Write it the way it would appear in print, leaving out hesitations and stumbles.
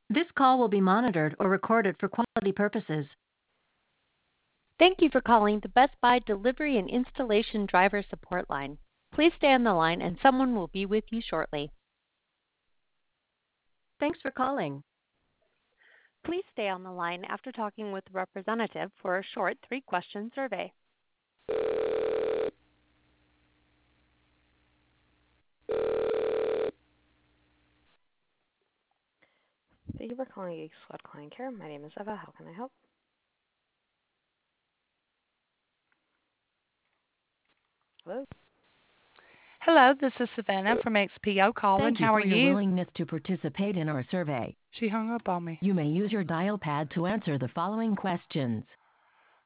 This call will be monitored or recorded for quality purposes. Thank you for calling the Best Buy Delivery and Installation Driver Support Line. Please stay on the line and someone will be with you shortly. Thanks for calling. Please stay on the line after talking with the representative for a short 3-question survey. Thank you for calling Geek Squad Client Care. My name is Eva. How can I help? Hello? Hello, this is Savannah from XPO calling. Thank you How for are your you? willingness to participate in our survey. She hung up on me. You may use your dial pad to answer the following questions.